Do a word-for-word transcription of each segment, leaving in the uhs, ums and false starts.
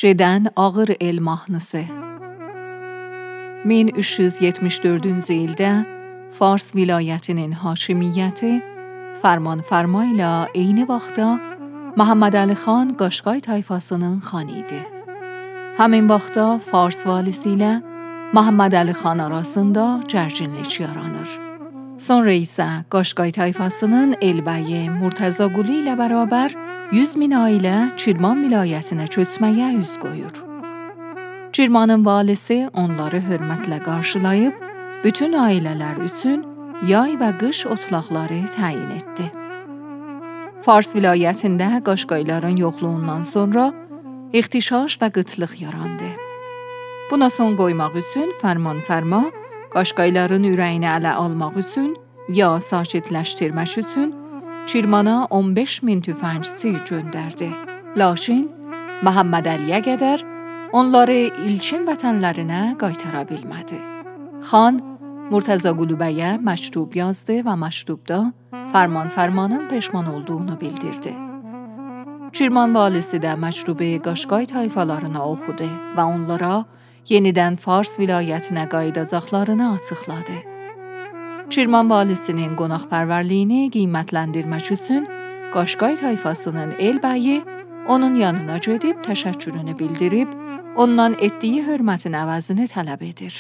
Cedən ağır el mahnısı. min üç yüz yetmiş dördüncü ildə Fars vilayətinin hakimiyyəti fərman-fərma ilə eyni vaxtda Məhəmməd Əli xan Qaşqay tayfasının xanı idi. Həmin vaxtda Fars valisi ilə Məhəmməd Əli xan arasında gərginlik yaranır. Sonra isə Qaşqay tayfasının elbəyi Murtəza Qulu ilə bərabər yüz min ailə Kirman vilayətinə köçməyə üz qoyur. Kirmanın valisi onları hörmətlə qarşılayıb, bütün ailələr üçün yay və qış otlaqları təyin etdi. Fars vilayətində Qaşqayların yoxluğundan sonra ixtişaş və qıtlıq yarandı. Buna son qoymaq üçün fərman-fərma Qaşqayların ürəyini ələ almaq üçün ya sakitləşdirmək üçün Kirmana on beş min tüfəngçi göndərdi. Lakin Məhəmməd Əliyə qədər onları ilkin vətənlərinə qaytara bilmədi. Xan Murtəza Qulu bəyə məktub yazdı və məktubda fərman-fərmanın peşman olduğunu bildirdi. Kirman valisi də məktubu Qaşqay tayfalarına oxudu və onlara yenidən Fars vilayətinə qayıdacaqlarını açıqladı. Kirman valisinin qonaqpərvərliyini qiymətləndirmək üçün Qaşqay tayfasının elbəyi onun yanına gedib təşəkkürünü bildirib, ondan etdiyi hörmətin əvəzini tələb edir.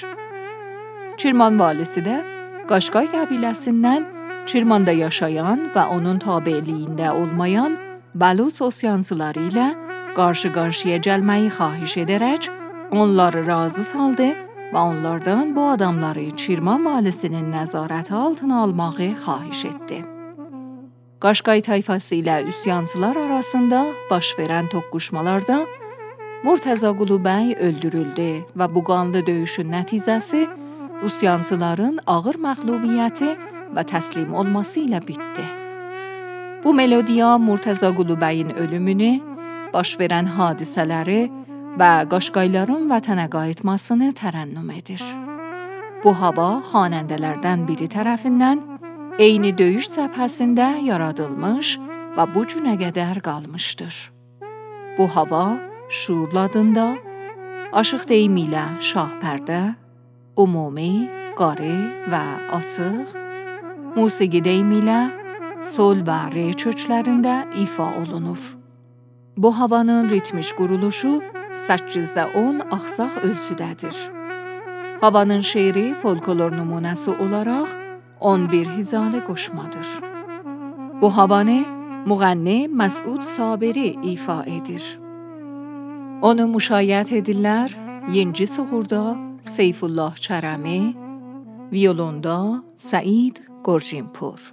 Kirman valisi də Qaşqay qəbiləsindən Kirmanda yaşayan və onun tabeliyində olmayan Bəluç osyancıları ilə qarşı-qarşıya gəlməyi xahiş edərək, onları razı saldı və onlardan bu adamları Kirman valisinin nəzarəti altına almağı xahiş etdi. Qaşqay tayfası ilə üsyancılar arasında baş verən toqquşmalarda Murtəza Qulu bəy öldürüldü və bu qanlı döyüşün nəticəsi üsyancıların ağır məğlubiyyəti və təslim olması ilə bitdi. Bu melodiya Murtəza Qulu bəyin ölümünü, baş verən hadisələri və Qaşqayların vətənə qayıtmasını tərənnüm edir. Bu hava xanəndələrdən biri tərəfindən eyni döyüş cəbhəsində yaradılmış və bu günə qədər qalmışdır. Bu hava şuurlu adında, aşıq deyimi ilə şahpərdə, ümumi, qari və açıq, musiqi deyimi ilə sol və re köklərində ifa olunur. Bu havanın ritmiş quruluşu səkkizdə on axsaq ölçüdədir. Havanın şeiri folklor nümunəsi olaraq on bir hicalı qoşmadır. Bu havanı müğənni Məsud Sabiri ifa edir. Onu müşayiət edirlər Yenci Çuğurda Seyfullah Kərəmi, violonda Səid Qorjinpur.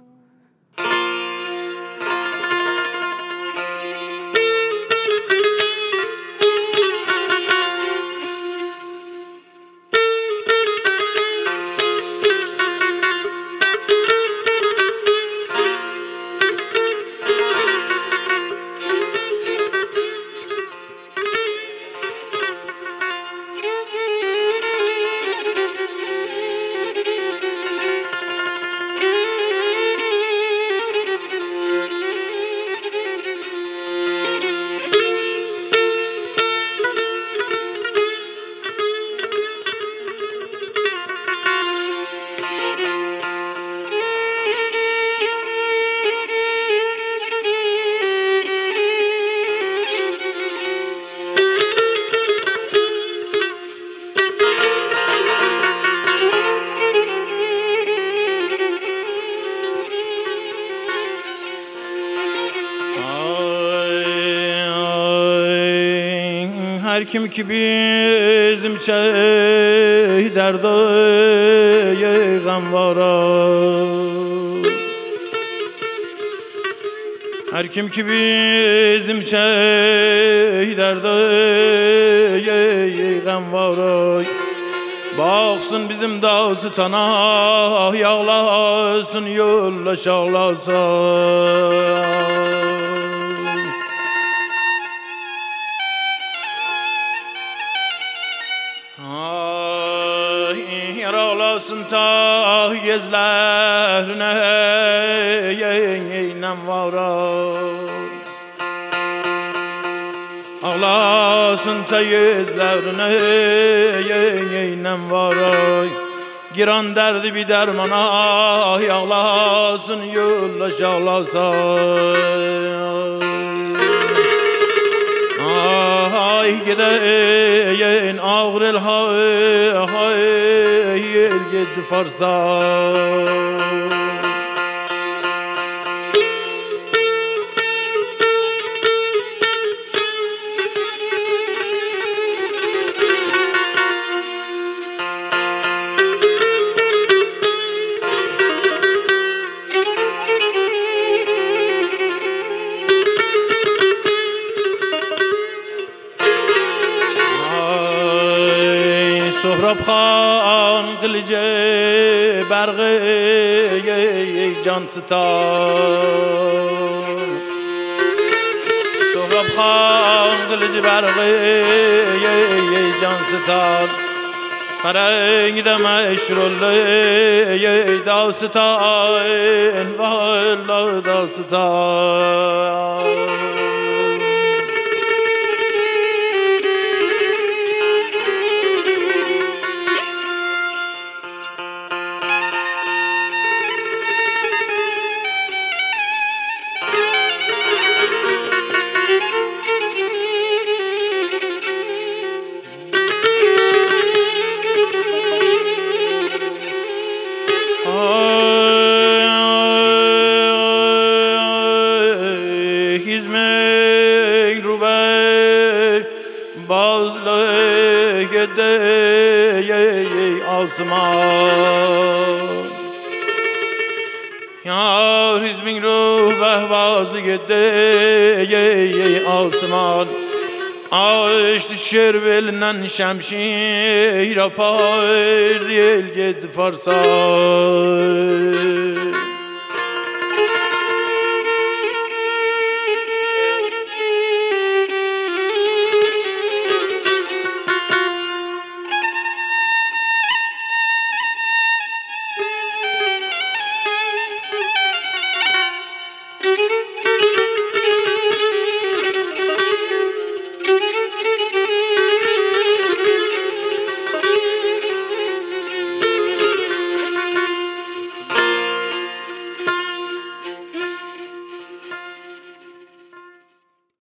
Her kim ki bizim çey derdi gam vara, her kim ki bizim çey derdi gam vara, baksın bizim dağıstana yağlasın yolla şağlasın. Yarağlasın ta gezlerine yeynem vara, Yağlasın teyizlerine yeğenem var ay. Giran derdi bir dermana yağlasın yollaş ağlasın. Ay gideyin ağır el hay hay el gitti farsa. Sohrab Khan kılıcı bergı can sıtan. Sohrab Khan kılıcı bergı can sıtan. Karengide meşrullü dastan vallahi dastan. Hizmek rubey bazlı gede asman. Yar hizmek rubey bazlı gede asman. Ağaç düşer belinden şemşir apar el gedi farsa.